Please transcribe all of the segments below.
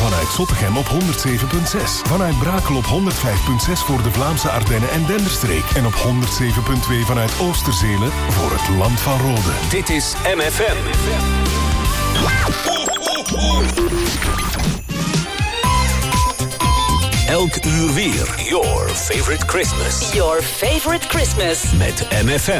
Vanuit Zottegem op 107.6. Vanuit Brakel op 105.6 voor de Vlaamse Ardennen en Denderstreek. En op 107.2 vanuit Oosterzele voor het Land van Rode. Dit is MFM. Elk uur weer. Your favorite Christmas. Your favorite Christmas. Met MFM.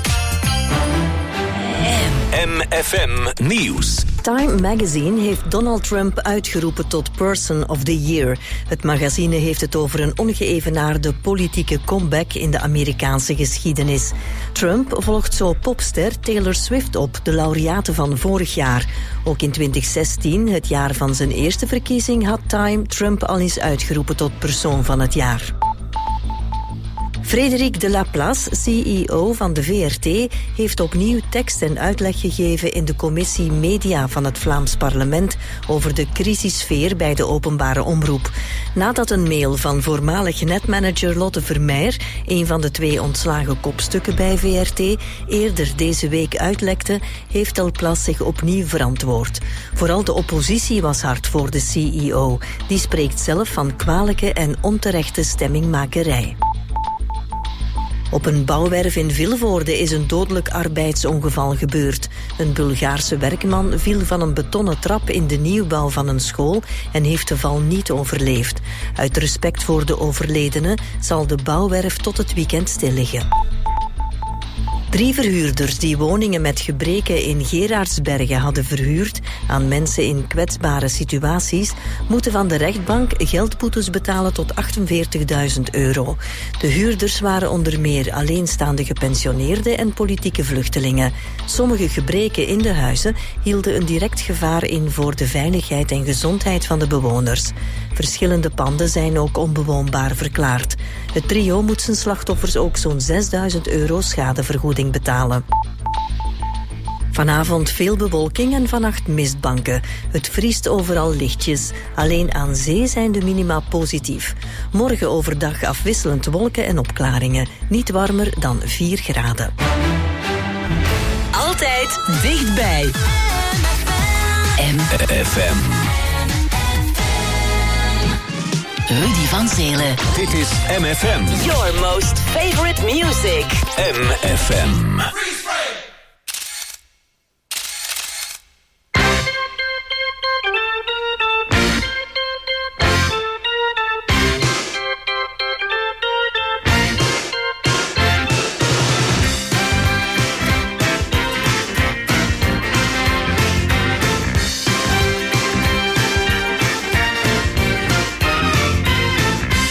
MFM Nieuws. Time Magazine heeft Donald Trump uitgeroepen tot Person of the Year. Het magazine heeft het over een ongeëvenaarde politieke comeback in de Amerikaanse geschiedenis. Trump volgt zo popster Taylor Swift op, de laureate van vorig jaar. Ook in 2016, het jaar van zijn eerste verkiezing, had Time Trump al eens uitgeroepen tot persoon van het jaar. Frederik de Laplace, CEO van de VRT, heeft opnieuw tekst en uitleg gegeven in de commissie Media van het Vlaams Parlement over de crisissfeer bij de openbare omroep. Nadat een mail van voormalig netmanager Lotte Vermeer, een van de 2 ontslagen kopstukken bij VRT, eerder deze week uitlekte, heeft de Laplace zich opnieuw verantwoord. Vooral de oppositie was hard voor de CEO. Die spreekt zelf van kwalijke en onterechte stemmingmakerij. Op een bouwwerf in Vilvoorde is een dodelijk arbeidsongeval gebeurd. Een Bulgaarse werkman viel van een betonnen trap in de nieuwbouw van een school en heeft de val niet overleefd. Uit respect voor de overledene zal de bouwwerf tot het weekend stil liggen. 3 verhuurders die woningen met gebreken in Geraardsbergen hadden verhuurd aan mensen in kwetsbare situaties, moeten van de rechtbank geldboetes betalen tot €48.000. De huurders waren onder meer alleenstaande gepensioneerden en politieke vluchtelingen. Sommige gebreken in de huizen hielden een direct gevaar in voor de veiligheid en gezondheid van de bewoners. Verschillende panden zijn ook onbewoonbaar verklaard. Het trio moet zijn slachtoffers ook zo'n €6.000 schadevergoeding betalen. Vanavond veel bewolking en vannacht mistbanken. Het vriest overal lichtjes. Alleen aan zee zijn de minima positief. Morgen overdag afwisselend wolken en opklaringen. Niet warmer dan 4 graden. Altijd dichtbij. MFM. Rudy van Zelen. Dit is MFM. Your most favorite music. MFM.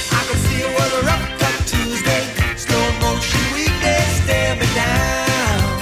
Tuesday, slow motion weekday, stare me down.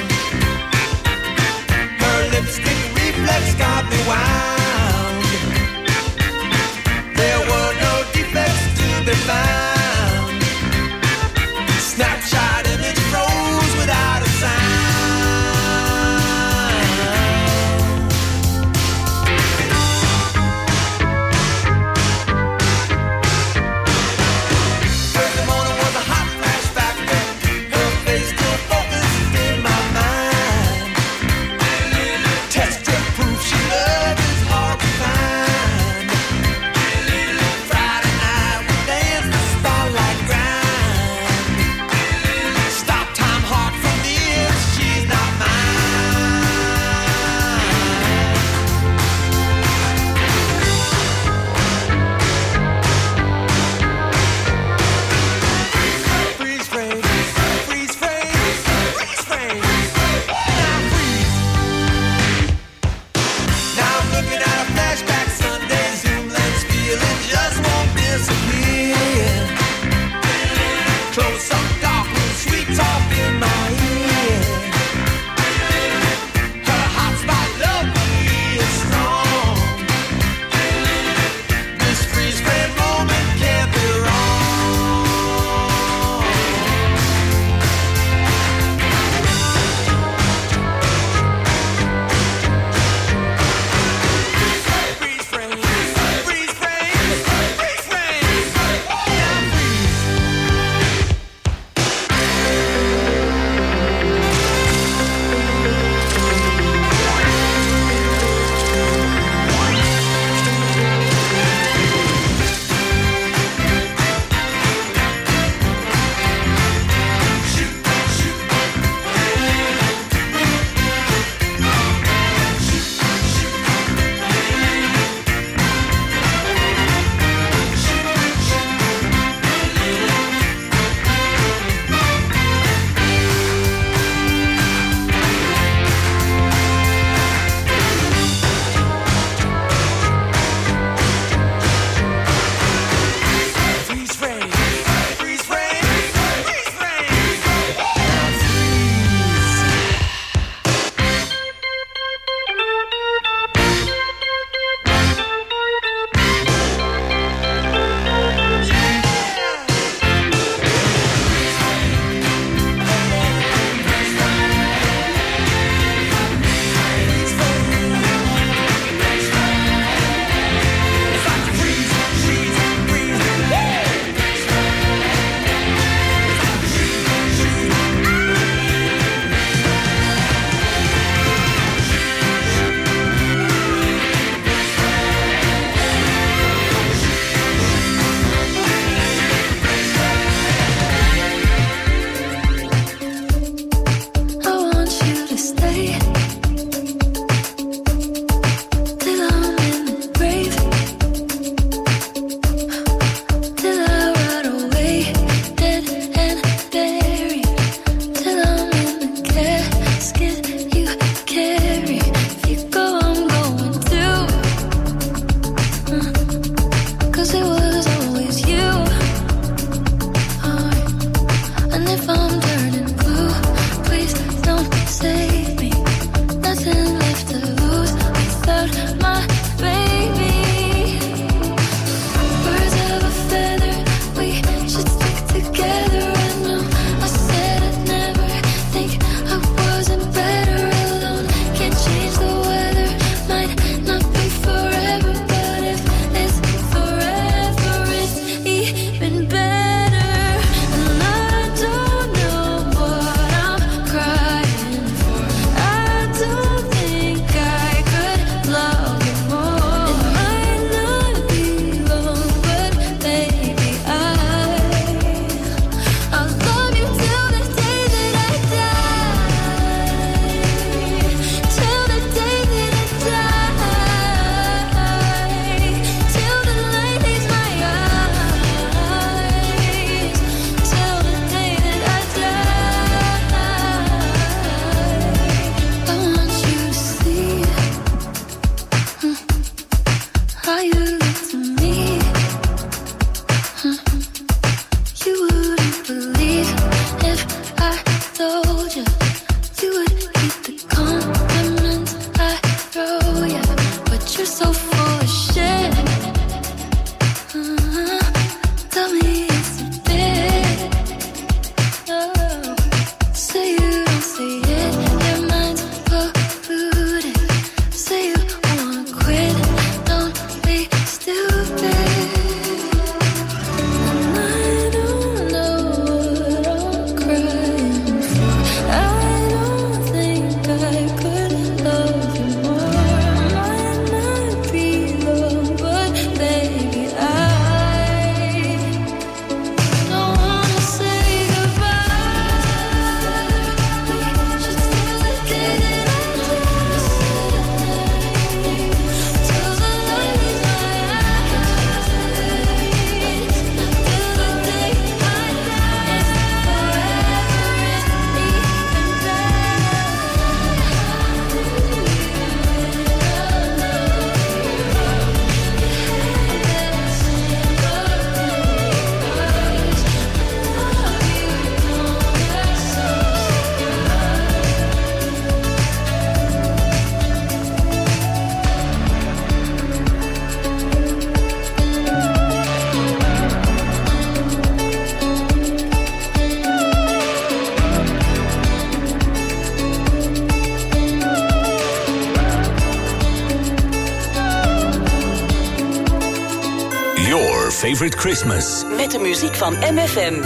Favorite Christmas. Met de muziek van MFM.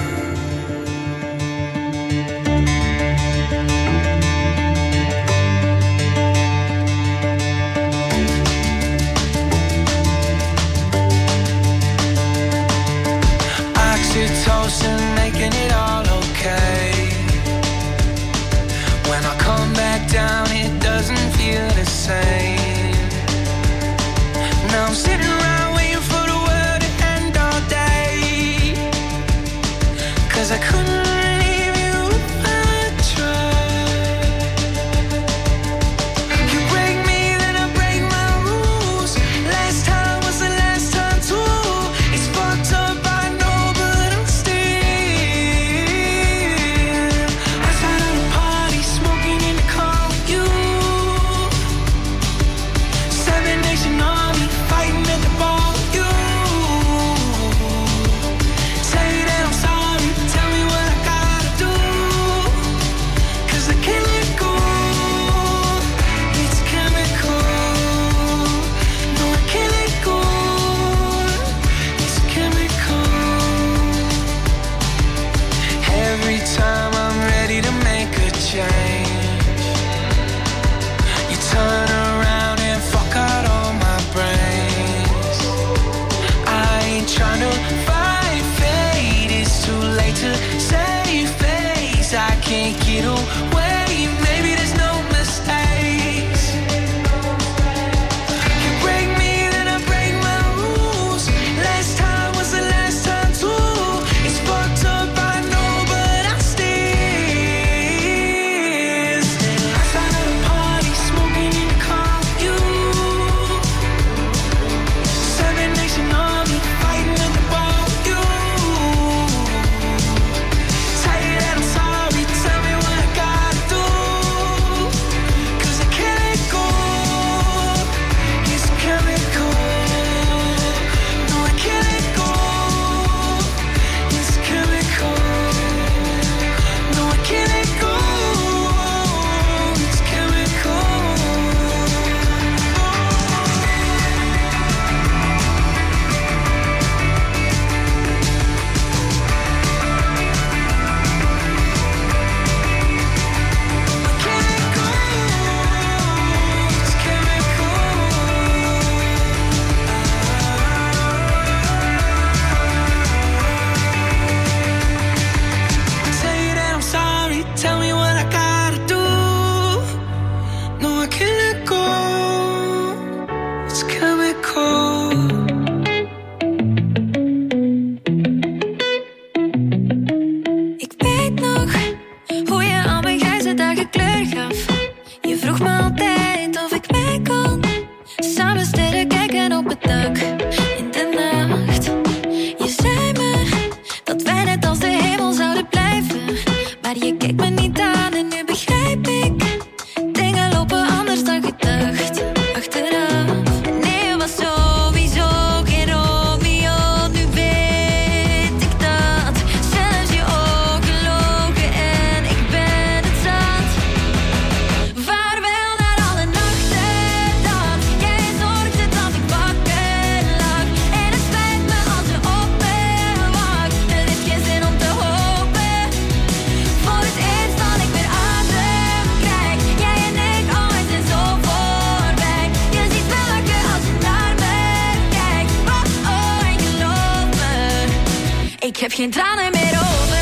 Oxytocin making it all okay. When I come back down it doesn't feel the same. Now I'm sitting around waiting for the world to end all day, 'cause I couldn't leave you if I tried. You break me then I break my rules. Last time was the last time too. It's fucked up I know but I'm still outside of the party smoking in the car with you. Seven Nation Army fighting at the bar with you. Say that I'm sorry, tell me what I gotta do, 'cause I can't let go. It's chemical. No, I can't let go. It's chemical. Every time I'm ready to make a change, you turn around and fuck out all my brains. I ain't trying to fight fate, it's too late to save face. I can't get away, maybe there's no mistakes. You break me then I break my rules. Last time was the last time too. It's fucked up I know but I still outside of the party smoking in the car with you. Seven Nation Army fighting at the bar with you. Say that I'm sorry, tell me what I gotta do, 'cause I can't let go. It's chemical. No, I can't let go. It's chemical. No, I can't let go. It's chemical. Say that I'm sorry, tell me what I gotta do. No, I can't let go. It's chemical. Ik weet nog hoe je al mijn grijze dagen kleur gaf. Je vroeg me altijd of ik mee kon samen sterren kijken op het dak. Ik heb geen tranen meer over.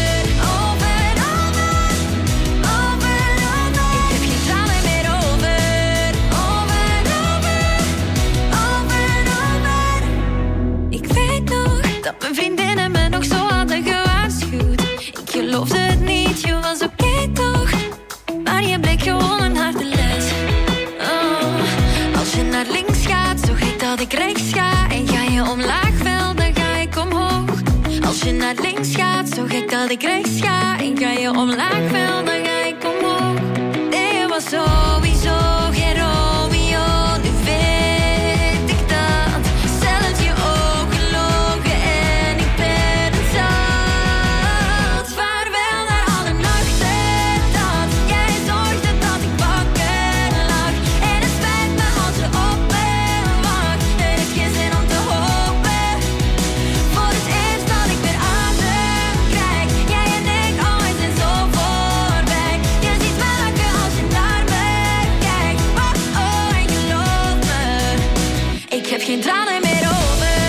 Dat mijn vriendinnen me nog zo hadden gewaarschuwd. Ik geloofde het niet, je was oké toch? Maar je bleek gewoon een harde les. Oh, als je naar links gaat, zorg ik dat ik rechts ga. En ga je omlaag wel, dan ga ik omhoog. Als je naar links gaat, zorg ik dat ik rechts ga. En ga je omlaag wel, dan ga ik omhoog. Nee, je was sowieso geen Romeo, nu weet ik dat. Zelfs je ogen logen en ik ben het zat. Vaarwel naar alle nachten dat jij zorgde dat ik wakker lag. En het spijt me als je op me wacht. Er is geen zin om te hopen. Voor het eerst dat ik weer adem krijg. Jij en ik, oh, we zijn zo voorbij. Je ziet me lachen als je naar me kijkt. Oh, oh, en geloof me, ik heb geen tranen meer over.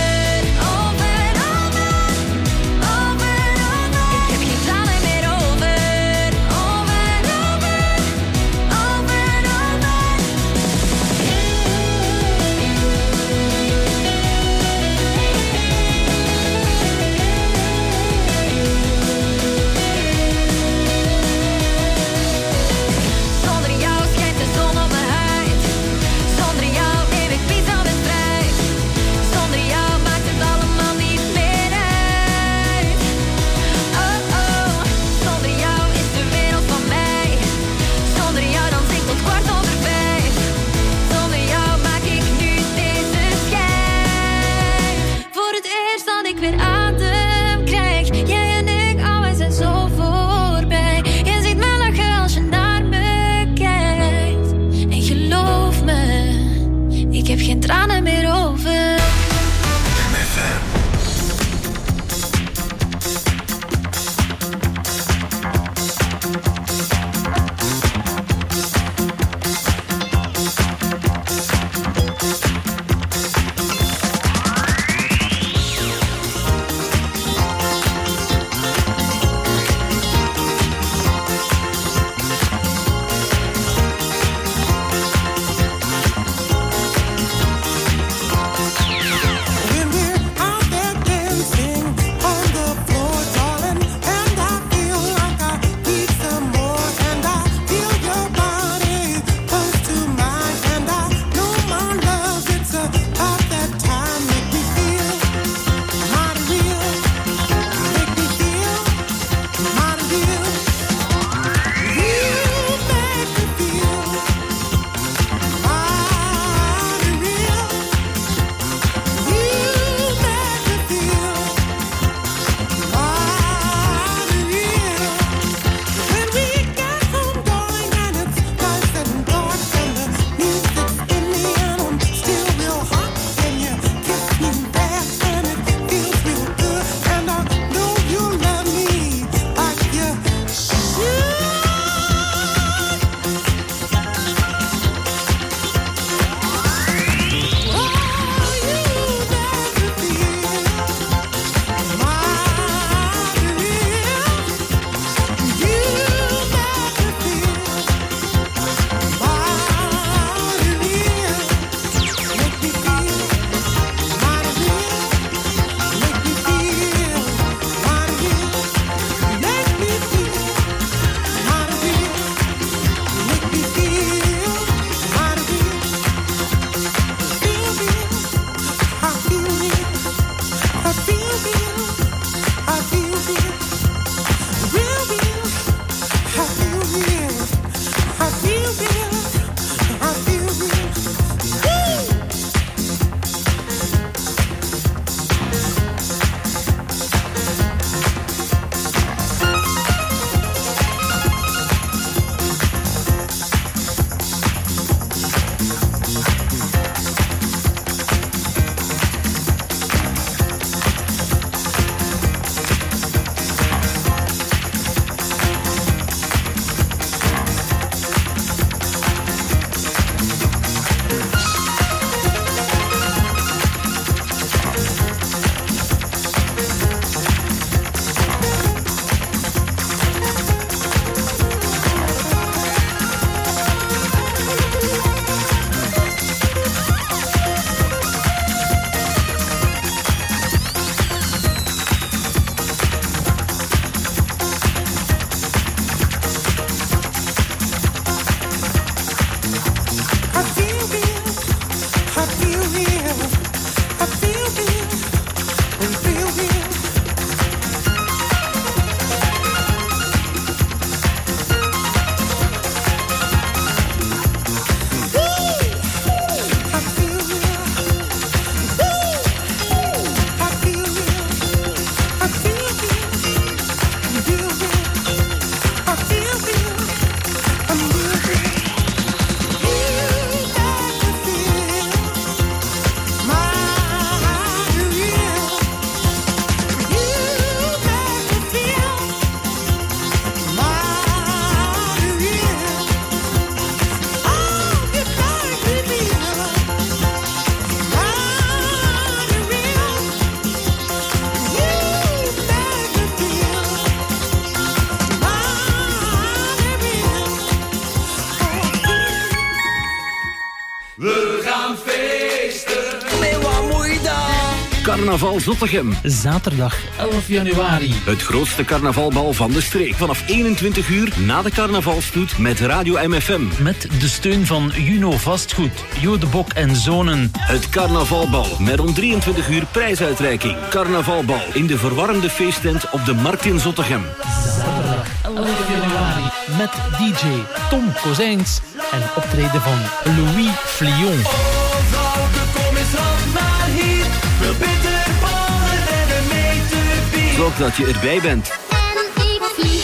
Ik heb geen tranen meer over. Zonder jou schijnt de zon op mijn huid. Zonder jou neem ik pizza met vrij. Carnaval Zottegem. Zaterdag 11 januari. Het grootste carnavalbal van de streek. Vanaf 21 uur na de carnavalstoet met Radio MFM. Met de steun van Juno Vastgoed, Jo de Bok en Zonen. Het carnavalbal met om 23 uur prijsuitreiking. Carnavalbal in de verwarmde feesttent op de Markt in Zottegem. Zaterdag 11 januari. Met DJ Tom Kozijns en optreden van Louis Flion. Zorg dat je erbij bent. En ik vlieg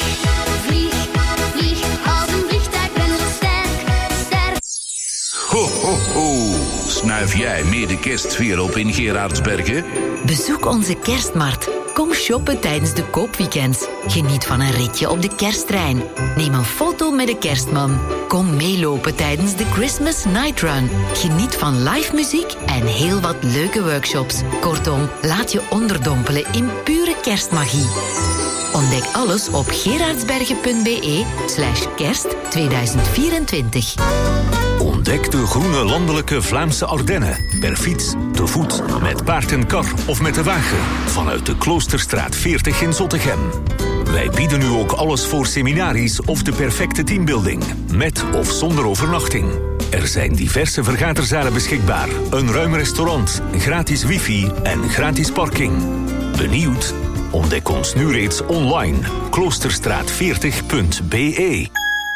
als een vliegtuig, ben zo sterk. Ho, ho, ho. Snuif jij meer de kerstsfeer op in Gerardsbergen? Bezoek onze kerstmarkt. Kom shoppen tijdens de koopweekends. Geniet van een ritje op de kersttrein. Neem een foto met de kerstman. Kom meelopen tijdens de Christmas Night Run. Geniet van live muziek en heel wat leuke workshops. Kortom, laat je onderdompelen in pure kerstmagie. Ontdek alles op gerardsbergen.be/kerst 2024. Ontdek de groene landelijke Vlaamse Ardennen. Per fiets, te voet, met paard en kar of met de wagen. Vanuit de Kloosterstraat 40 in Zottegem. Wij bieden u ook alles voor seminaries of de perfecte teambuilding. Met of zonder overnachting. Er zijn diverse vergaderzalen beschikbaar. Een ruim restaurant, gratis wifi en gratis parking. Benieuwd? Ontdek ons nu reeds online. Kloosterstraat40.be.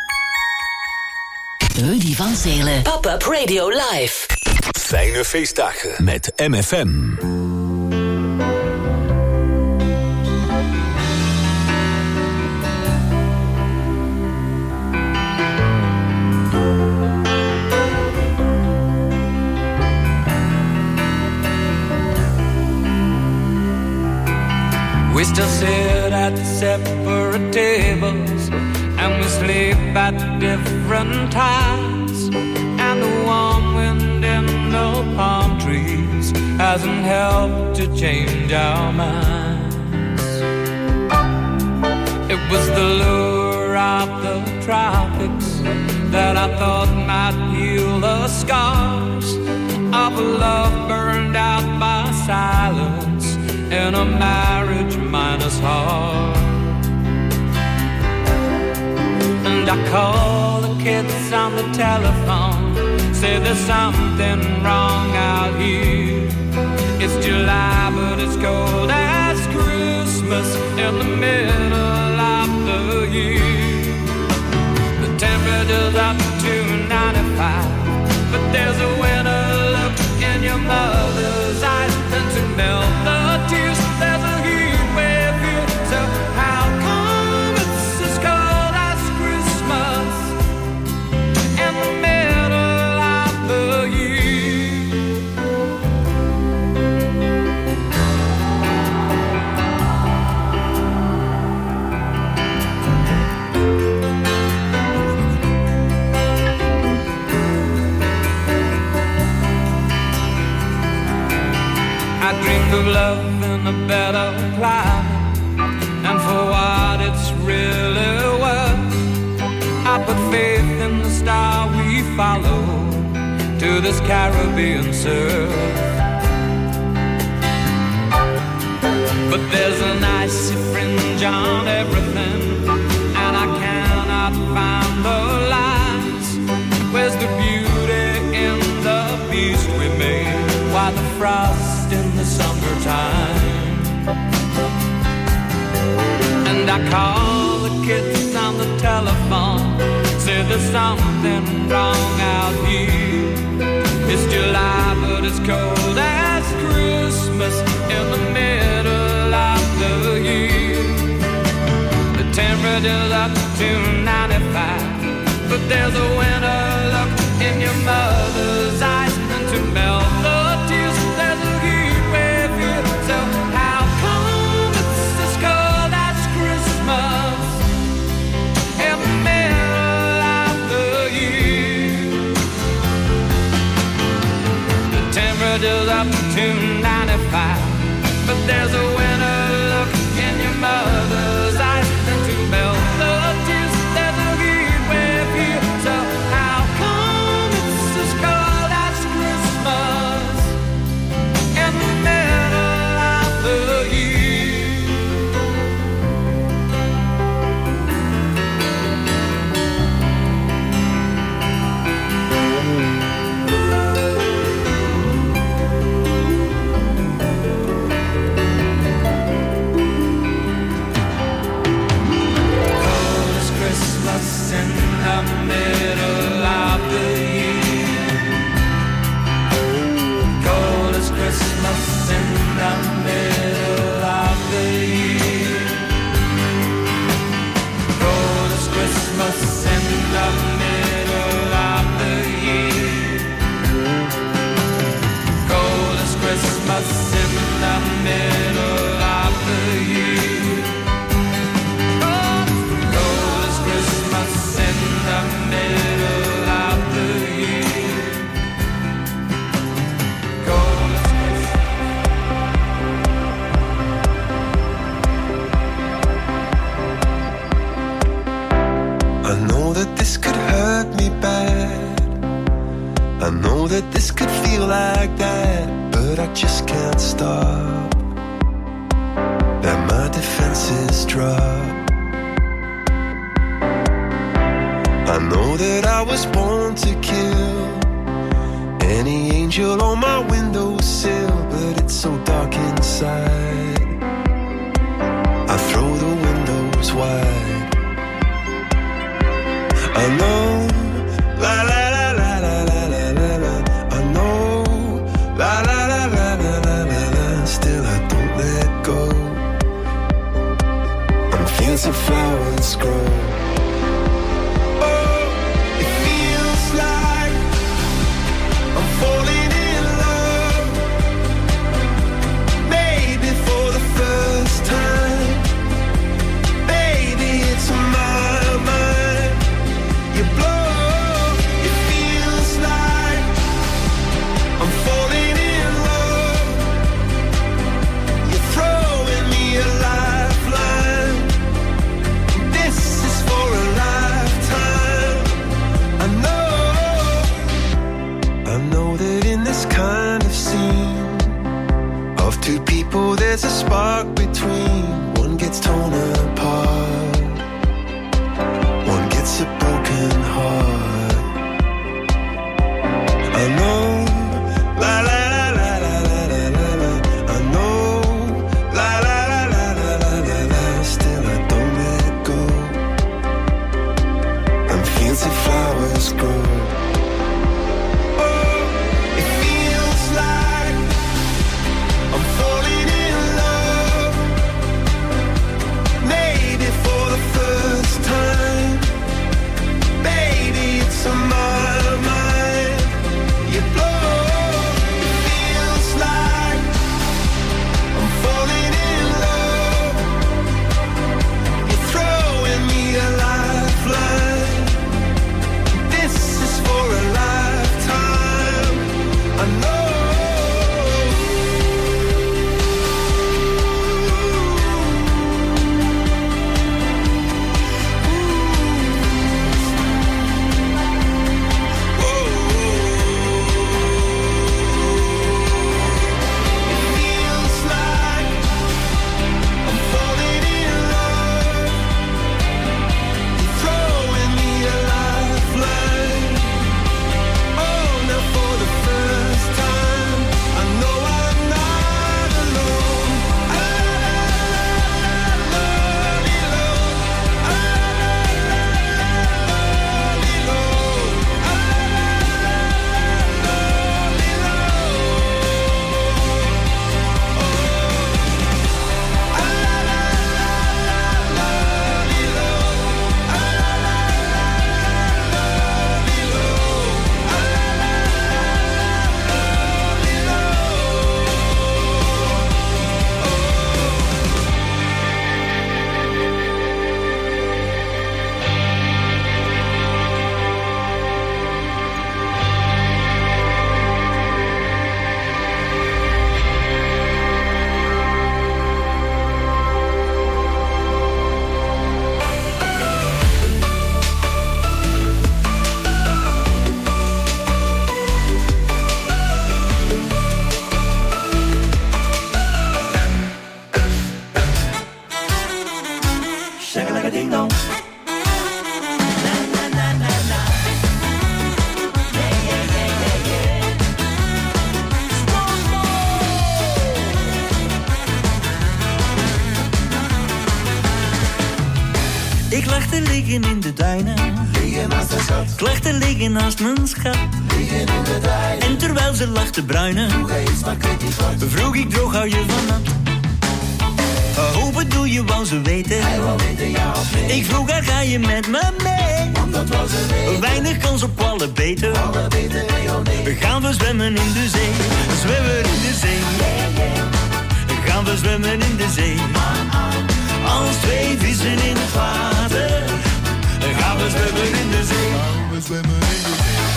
Rudy van Zelen. Pop-up Radio Live. Fijne feestdagen met MFM. We still sit at separate tables, and we sleep at different times. And the warm wind in the palm trees hasn't helped to change our minds. It was the lure of the tropics that I thought might heal the scars of a love burned out by silence in a marriage minus heart. And I call the kids on the telephone, say there's something wrong out here. It's July but it's cold as Christmas in the middle of the year. The temperature's up to 95, but there's a winter look in your mother's eyes, and to melt the tears there's a heat wave here. So how come it's as cold as Christmas in the middle of the year? I dreamed of love in a better climate, and for what it's really worth, I put faith in the star we follow to this Caribbean surf. But there's an icy fringe on everything, and I cannot find the lines. Where's the beauty in the beast we made? Why by the frost in the summertime. And I call the kids on the telephone, say there's something wrong out here. It's July but it's cold as Christmas in the middle of the year. The temperature's up to 95, but there's a winter look in your mother's eyes. And to melt the tears, there's a heat wave here. So how come it's as cold as Christmas in the middle of the year? The temperature's up to 95, but there's a winter look in your mother's eyes. And to melt the tears, there's a heat wave here. So how come it's as cold as Christmas in the middle of the year? Cold as Christmas in the middle of the year. Cold as Christmas in the middle of the year. Cold as Christmas in the middle of the year. Cold as Christmas in the middle of the year. Cold as Christmas in the middle of the year. Cold as I know that this could hurt me bad. I know that this could feel like that, but I just can't stop. That my defenses drop. I know that I was born to kill any angel on my windowsill, but it's so dark inside. I throw the windows wide. I know, la la la la la la la la la. I know, la la la la la la la la. Still I don't let go. I'm feeling some flowers grow. Oh, it feels like I'm falling in love. Maybe for the first time. Baby, it's my mind. You blow, it feels like I'm falling in love. You're throwing me a lifeline. This is for a lifetime. I know that in this kind of scene of two people there's a spark between. One gets torn apart, one gets a broken heart. I know, la la la la la la la la. I know, la la la la la la la la. Still I don't let go. I'm feeling some flowers grow. Oh, it feels like I'm falling in love. Maybe Ik lag te liggen in de duinen. Liggen naast de schat. Ik lag te liggen naast mijn schat. Liggen in de duinen. En terwijl ze lag te bruinen, vroeg hij iets, maar ik weet niet wat. Vroeg ik droog, hou je van nat? Hoe bedoel je, wou ze weten? Hij wou weten, ja of nee. Ik vroeg haar, ga je met me mee? Want dat was een nee. Weinig kans op alle beter. Alle beter, nee of nee. Gaan we zwemmen in de zee? Zwemmen in de zee. Gaan we zwemmen in de zee? Als twee vissen in het water. Gaan we zwemmen in de zee? Gaan we zwemmen in de zee?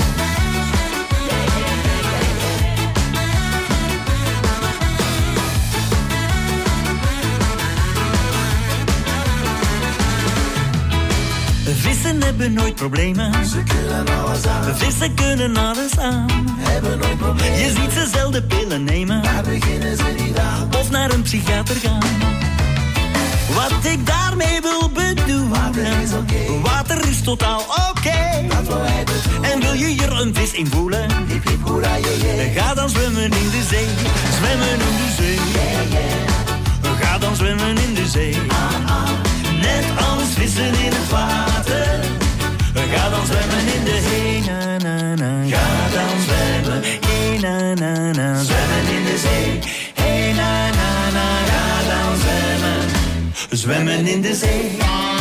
Vissen hebben nooit problemen. Ze kunnen alles aan. Vissen kunnen alles aan. Hebben nooit problemen. Je ziet ze zelden pillen nemen. Daar beginnen ze niet aan. Of naar een psychiater gaan. Wat ik daarmee wil bedoelen. Water is totaal oké. Dat wil hij bedoelen. En wil je hier een vis in voelen? Hip hip hoera je. Ga dan zwemmen in de zee. Zwemmen in de zee. Ga dan zwemmen in de zee. Net als vissen in het water. Ga dan zwemmen in de zee. Na, na, na. Ga dan zwemmen. Hey, na, na, na. Zwemmen in de zee. Hey, na, na, na. Ga dan zwemmen. Zwemmen in de zee.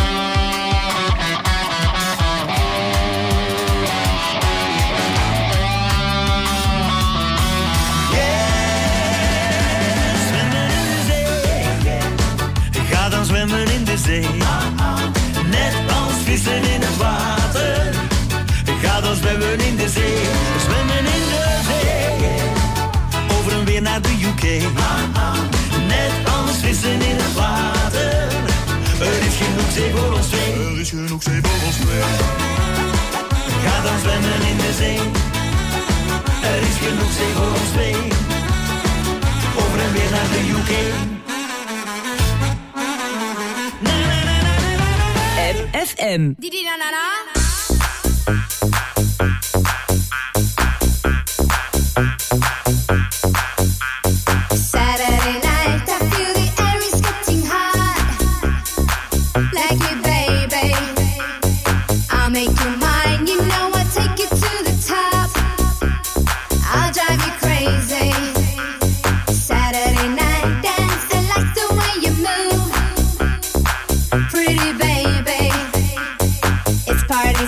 Zwemmen in de zee, net als vissen in het water. Ga dan zwemmen in de zee, zwemmen in de zee. Over en weer naar de UK, net als vissen in het water. Er is genoeg zee voor ons twee. Er is genoeg zee voor ons twee. Ga dan zwemmen in de zee. Er is genoeg zee voor ons twee. Over en weer naar de UK. FM. Didi na na na. Saturday night, I feel the air is getting hot. Like it, baby. I'll make you mine. You know I'll take you to the top. I'll drive you crazy. Saturday night dance, I like the way you move. Pretty baby. It's party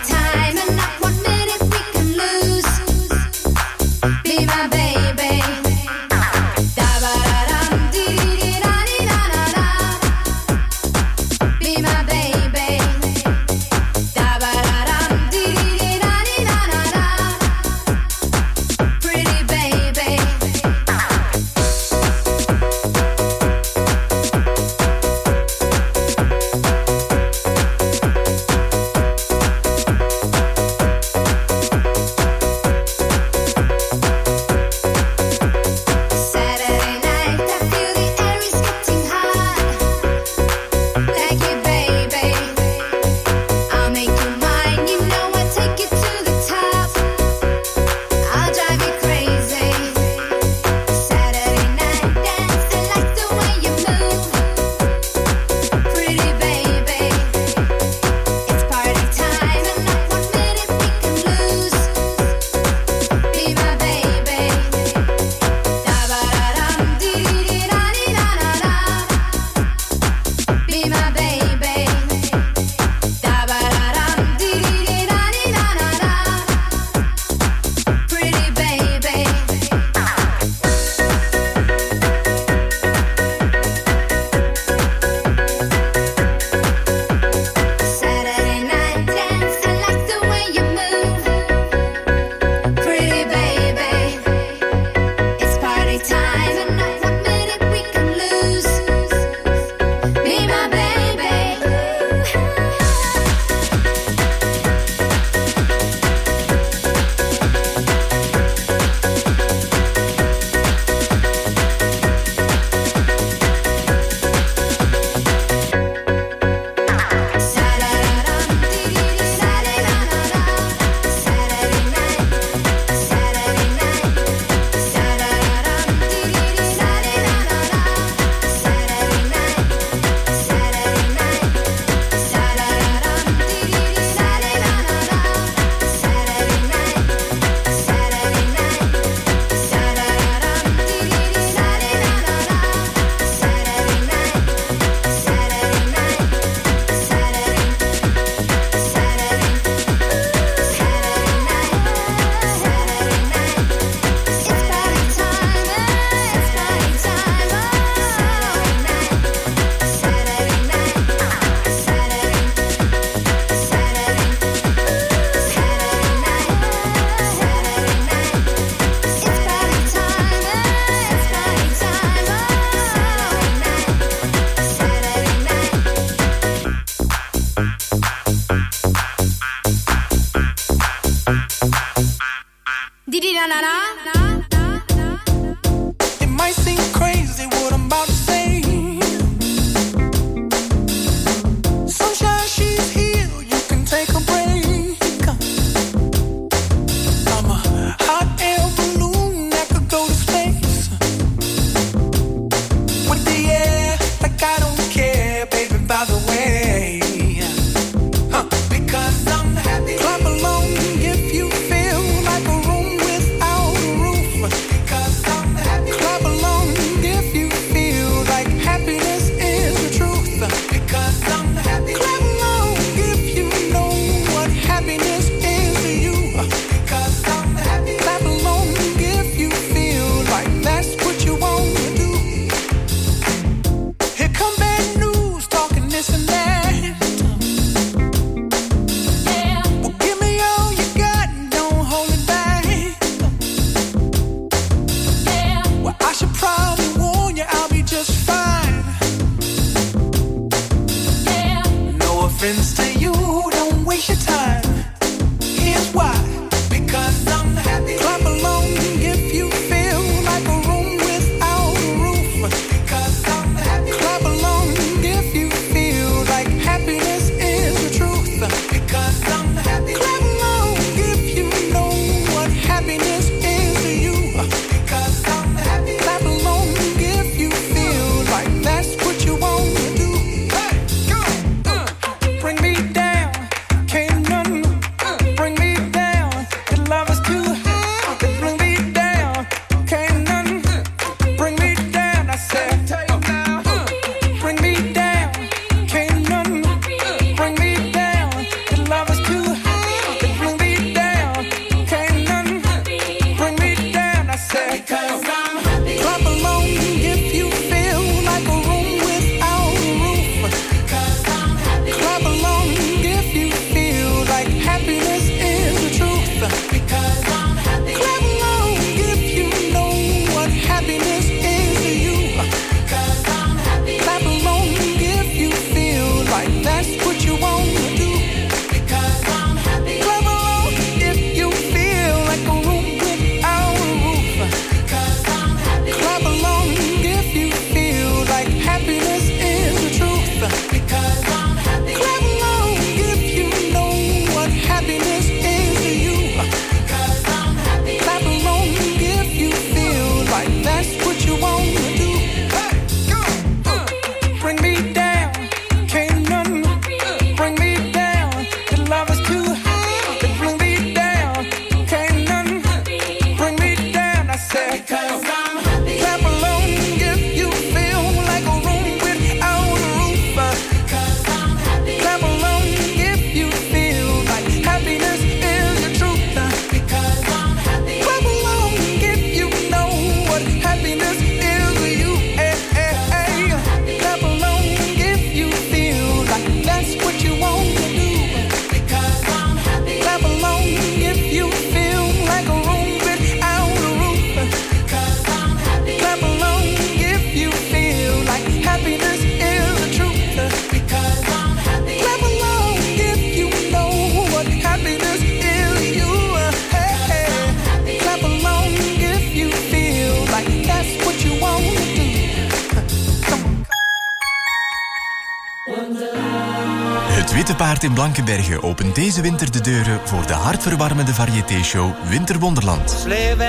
Witte Paard in Blankenberge opent deze winter de deuren voor de hartverwarmende variété-show Winterwonderland.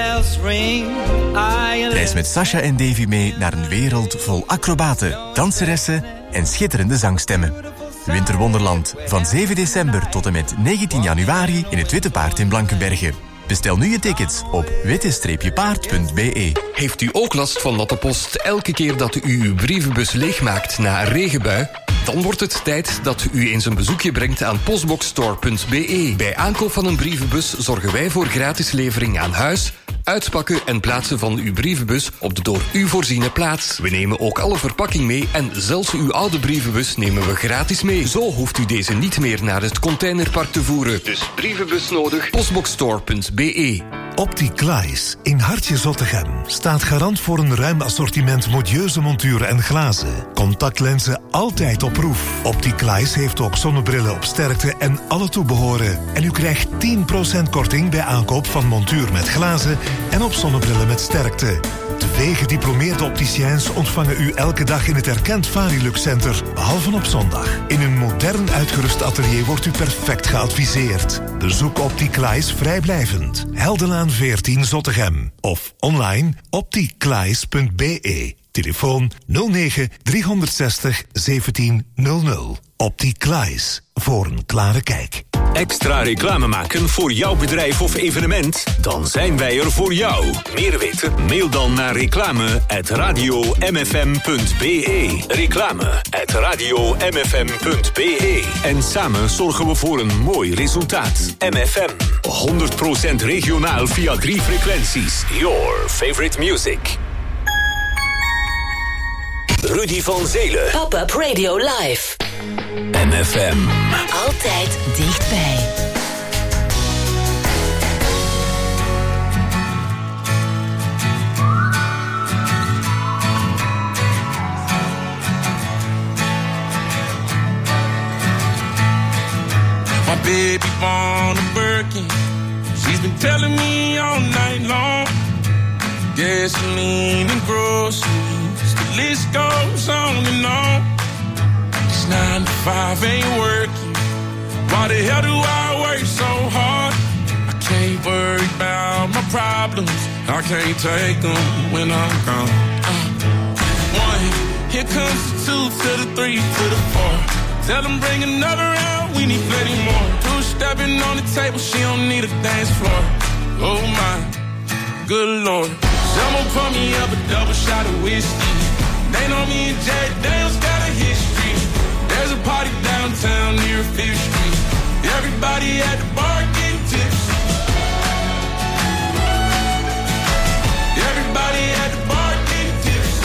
Reis met Sasha en Davy mee naar een wereld vol acrobaten, danseressen en schitterende zangstemmen. Winterwonderland van 7 december tot en met 19 januari in het Witte Paard in Blankenberge. Bestel nu je tickets op witte-paard.be. Heeft u ook last van natte post elke keer dat u uw brievenbus leegmaakt na een regenbui? Dan wordt het tijd dat u eens een bezoekje brengt aan postboxstore.be. Bij aankoop van een brievenbus zorgen wij voor gratis levering aan huis, uitpakken en plaatsen van uw brievenbus op de door u voorziene plaats. We nemen ook alle verpakking mee en zelfs uw oude brievenbus nemen we gratis mee. Zo hoeft u deze niet meer naar het containerpark te voeren. Dus brievenbus nodig, postboxstore.be. Opticlies in Hartje Zottegem staat garant voor een ruim assortiment modieuze monturen en glazen. Contactlenzen altijd op proef. Opticlies heeft ook zonnebrillen op sterkte en alle toebehoren. En u krijgt 10% korting bij aankoop van montuur met glazen en op zonnebrillen met sterkte. 2 gediplomeerde opticiens ontvangen u elke dag in het erkend Varilux Center, behalve op zondag. In een modern uitgerust atelier wordt u perfect geadviseerd. Bezoek Opticlies vrijblijvend. Heldenlaan 14 Zottegem. Of online opticlies.be. Telefoon 09 360 1700. Opticlies. Voor een klare kijk. Extra reclame maken voor jouw bedrijf of evenement? Dan zijn wij er voor jou. Meer weten? Mail dan naar reclame@radiomfm.be. Reclame@radiomfm.be. En samen zorgen we voor een mooi resultaat. MFM. 100% regionaal via 3 frequenties. Your favorite music. Rudy van Zelen. Pop-up Radio Live. MFM. Altijd dichtbij. My baby born a Birkin. She's been telling me all night long. Gasoline and groceries, the list goes on and on. This 9 to 5 ain't working. Why the hell do I work so hard? I can't worry about my problems. I can't take them when I'm gone. 1, here comes the 2 to the 3 to the 4. Tell them bring another round, we need plenty more. 2 stepping on the table, she don't need a dance floor. Oh my, good Lord. Someone pour me up a double shot of whiskey. They know me and Jack Daniels got a history. There's a party downtown near 5th Street. Everybody at the bar getting tipsy. Everybody at the bar getting tipsy.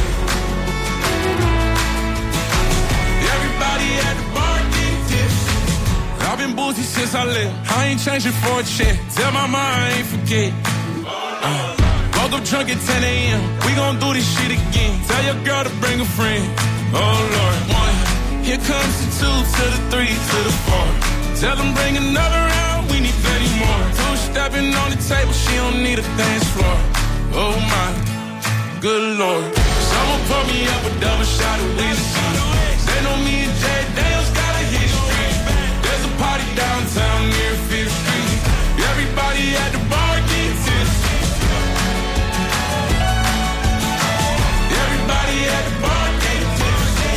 Everybody at the bar getting tipsy. I've been boozy since I left. I ain't changing for a check. Tell my mind I ain't forget. Woke up drunk at 10 a.m. We gon' do this shit again. Tell your girl to bring a friend. Oh Lord. 1, here comes the 2 to the 3 to the 4. Tell them bring another round, we need plenty more. 2 stepping on the table, she don't need a dance floor. Oh my, good Lord. Someone pour me up a double shot of whiskey. They know me and Jack Daniels got a history. There's a party downtown near 5th Street. Everybody at the bar getting tipsy. Everybody at the bar getting tipsy.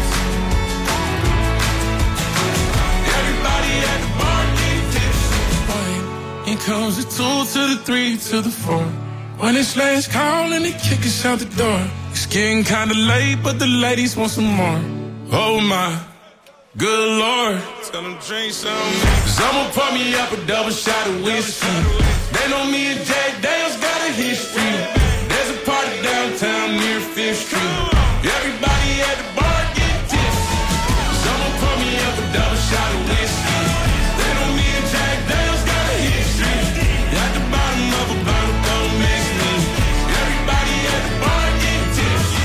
Everybody at the bar getting tipsy. Here comes the 2 to the 3 to the 4. When it's last call and they kick us out the door. It's getting kinda late, but the ladies want some more. Oh my, good Lord. Tell them drink some. Someone pour me up a double shot of whiskey. They know me and Jack Daniels got a history. There's a party downtown near 5th Street. Everybody at the bar getting tipsy. Someone pour me up a double shot of whiskey. They know me and Jack Daniels got a history. At the bottom of a bottle, don't miss me. Everybody at the bar getting tipsy.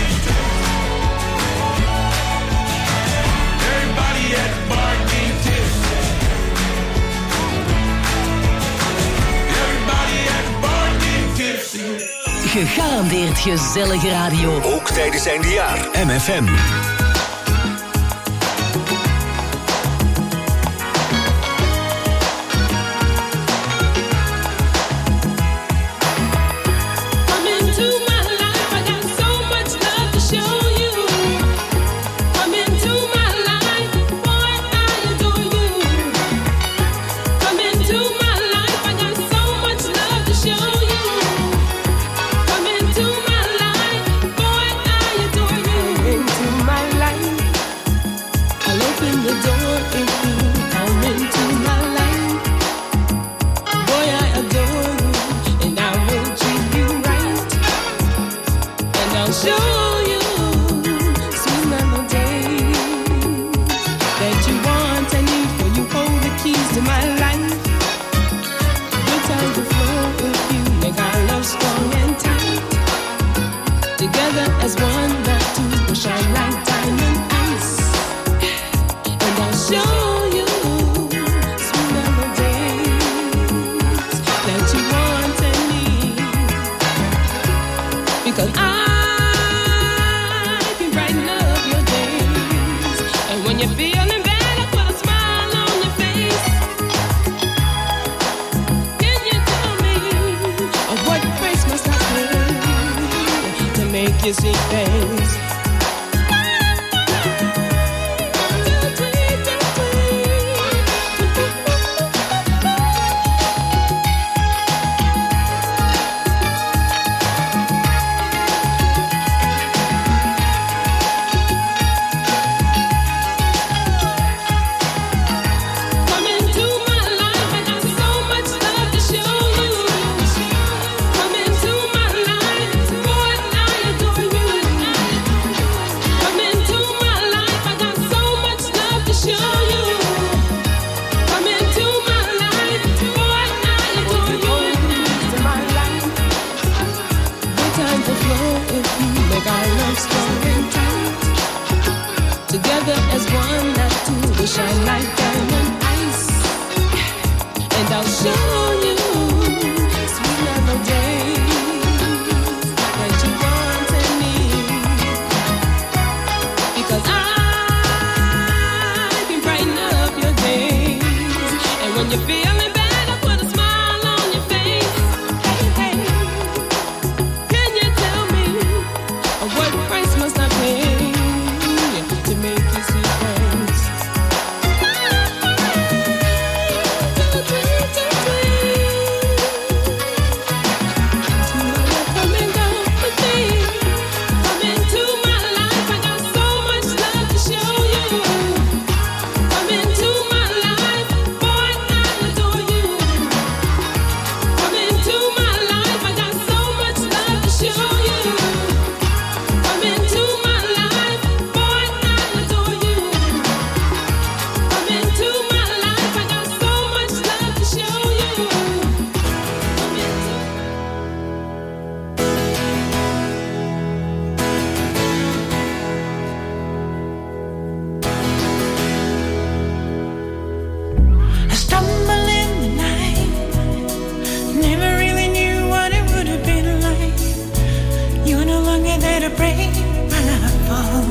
Everybody at the bar getting tipsy. Everybody at the bar getting tipsy. Gegarandeerd gezellige radio. Ook tijdens eindejaar. MFM. Together as one, that two will shine like diamond ice. And I'll show you sweet melodies that you want and need. Because I can brighten up your days. And when you're feeling bad, I put a smile on your face. Can you tell me what price must I pay to make you see things? Together as one, that two will shine like diamond ice. And I'll show you sweet melodies that you want and need. Because I can brighten up your days. And when you're feeling bad, I put a smile on your face. Hey, hey, can you tell me what price must I pay to make you see things? Come and go with me. Come into my life. I got so much love to show you. Come into my life, boy, I adore you. Come into my life. I got so much love to show you. Come into my life, boy, I adore you. Come into my life, I got so much love to show you. I stumbled in the night, never really knew what it would have been like. You were no longer there to break my fall.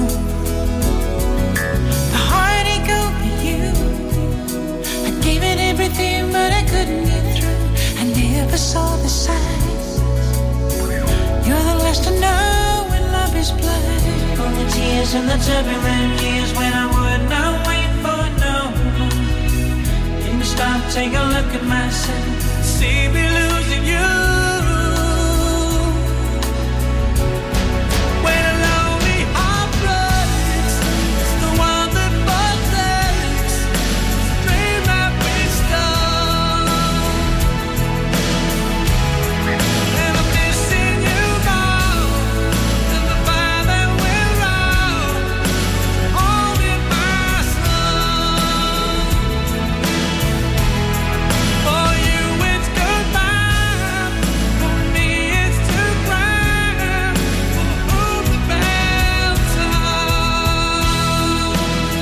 The heartache over you, I gave it everything, but I couldn't get through. I never saw the signs. You're the last to know when love is blind. All the tears and the turbulent years when I would not wait for no one. Made me stop, take a look at myself, see me losing you. When a lonely heart breaks, it's the one that protects the dream that we stole. And I'm missing you gone, and the fire that we're on, holding my soul. For you it's goodbye, for me it's to cry. Ooh, the bell tolls.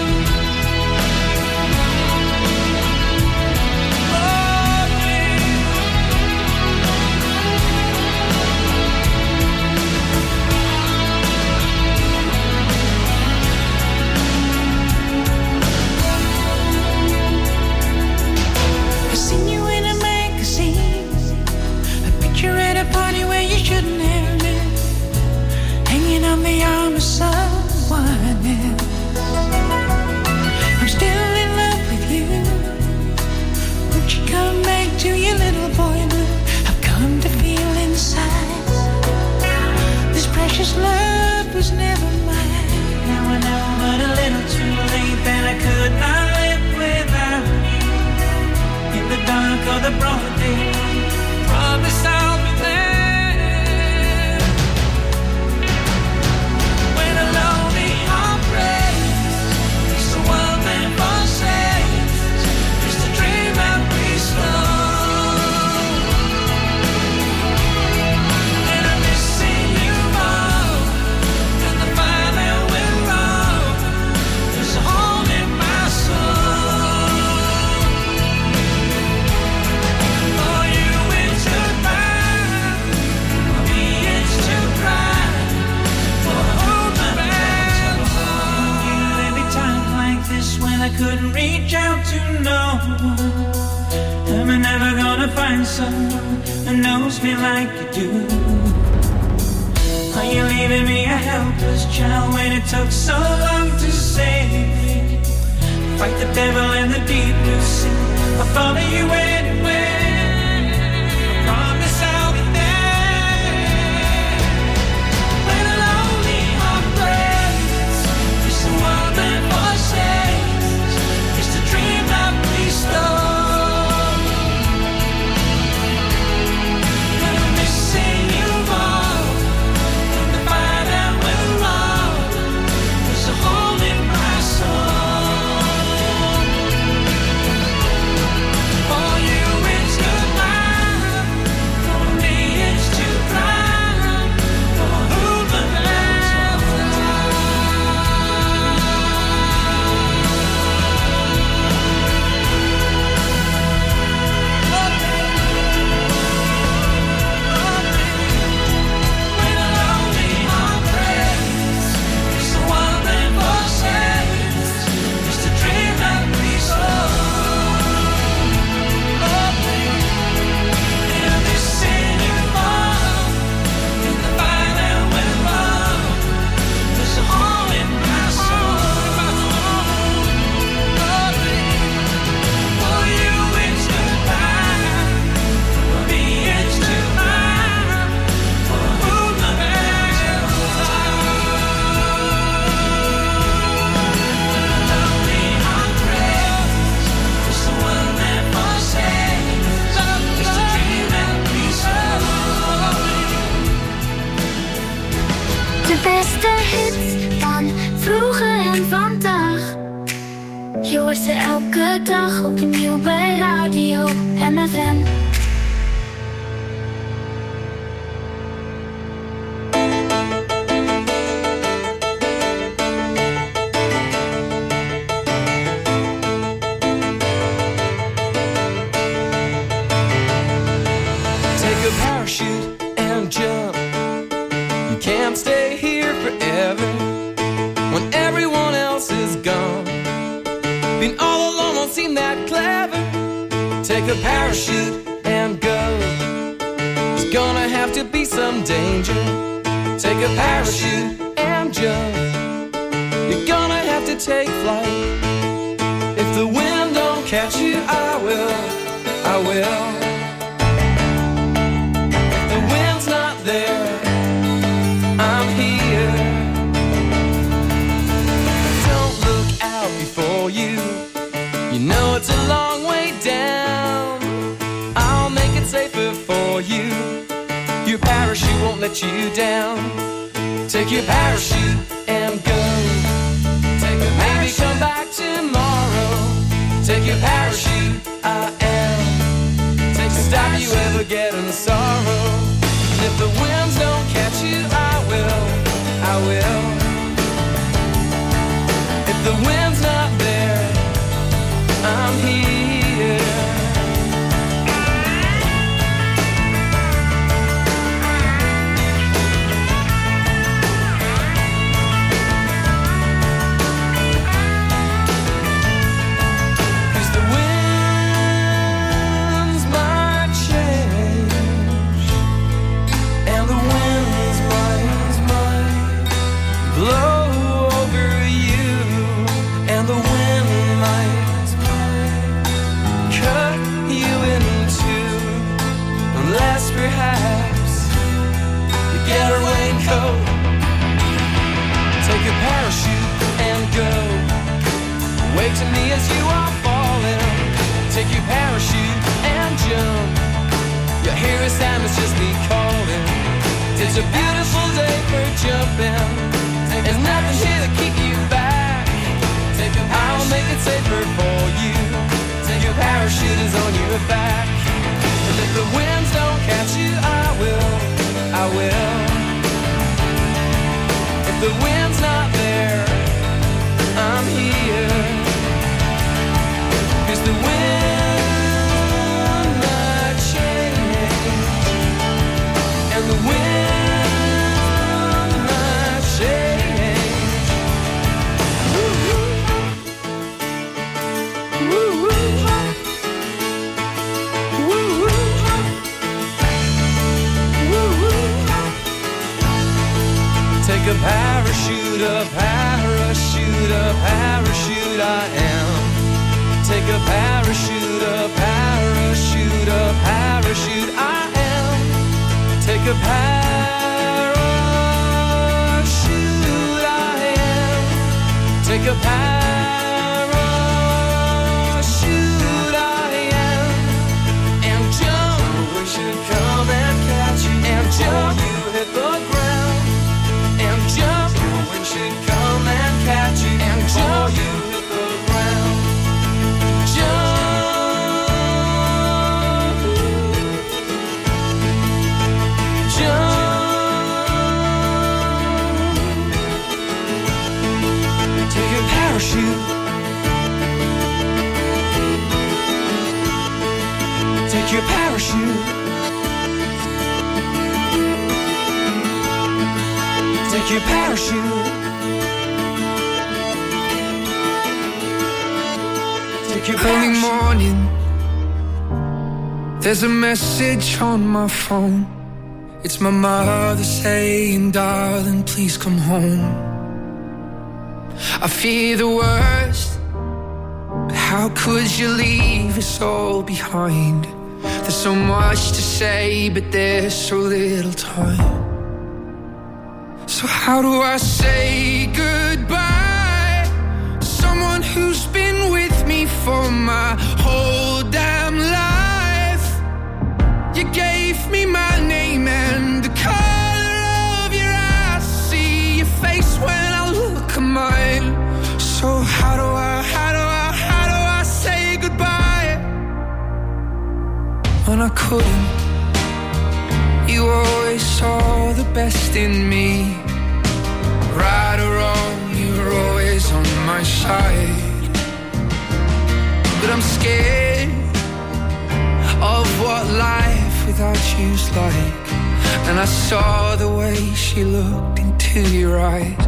I seen you in a magazine, a picture at a party where you shouldn't have been, hanging on the arm of someone else. I'm still in love with you. Won't you come back to your little boy blue? I've come to feel inside this precious love was never mine. Now I know, but a little too late, that I could not live without you. In the dark or the broad day, promise I'll be there. When a lonely heart breaks, couldn't reach out to no one. Am I never gonna find someone who knows me like you do? Are you leaving me a helpless child when it took so long to save me? Fight the devil in the deep blue sea. I'll follow you anywhere. I promise I'll be there. When a lonely heart breaks, it's the world that forsakes. It's the dream that we stole. When I'm missing you all, and the fire that will roll, there's a hole in my soul. For you it's goodbye, for me it's to cry, for whom the bells will When a lonely heart breaks, it's the one that forsakes. It's the dream that we sold. And I'm missing you all, in the fire that will roll. There's a hole in my soul. For you it's goodbye, for me it's goodbye, for whom the bells will lonely heart breaks, it's the one that forsakes. It's the dream that we sold. De beste hits van vroeger en vandaag. Je hoort ze elke dag opnieuw bij Radio MFM. Take a parachute and jump. You can't stay here forever when everyone else is gone. Being all alone won't seem that clever. Take a parachute and go. There's gonna have to be some danger. Take a parachute and jump. You're gonna have to take flight. If the wind don't catch you, I will. If the wind's not there, I'm here. Don't look out before you. You know it's a long way down. I'll make it safer for you. Your parachute won't let you down. Take your parachute and go. Take a maybe come back tomorrow. Take your parachute, I am. Take to stop you ever getting sorrow. And if the winds don't catch you, I will. If the wind's not there, I'm here. Take your parachute and go. Wave to me as you are falling. Take your parachute and jump. Your hero Sam is just me calling. It's a beautiful day for jumping. There's nothing here to keep you back. I'll make it safer for you. Your parachute is on your back. And if the winds don't catch you, I will. If the wind's not there, I'm here. 'Cause the wind might change, and the wind might change. a parachute, a parachute, a parachute. I am. Take a parachute. I am. Take a parachute. I am. And jump. We should come and catch you. And jump. You hit the ground. And jump. We should come and catch you. And jump. You hit the ground. Jump. Jump. Take your parachute. Take your parachute. Take your parachute. Take your early morning. There's a message on my phone. It's my mother saying, darling, please come home. I fear the worst, but how could you leave us all behind? There's so much to say, but there's so little time. So how do I say goodbye to someone who's been with me for my whole damn life? You gave me my name and the color of your eyes. See your face when I look at mine. So how do I say goodbye when I couldn't? You always saw the best in me. Right or wrong, you were always on my side. But I'm scared of what life without you's like. And I saw the way she looked into your eyes.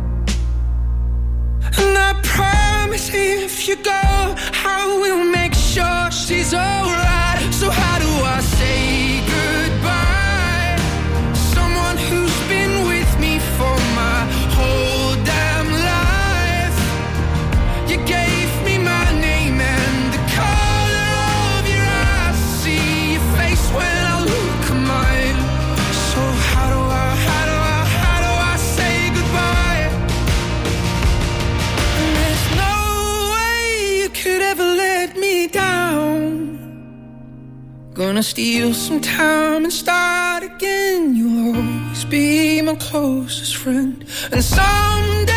And I promise if you go, I will make sure she's alright. So how do I say goodbye? Someone who's been with me for my whole damn life. You gave me my name and the color of your eyes. See your face when I look at mine. So how do I say goodbye? And there's no way you could ever let me down. Gonna steal some time and start again. You'll always be my closest friend. And someday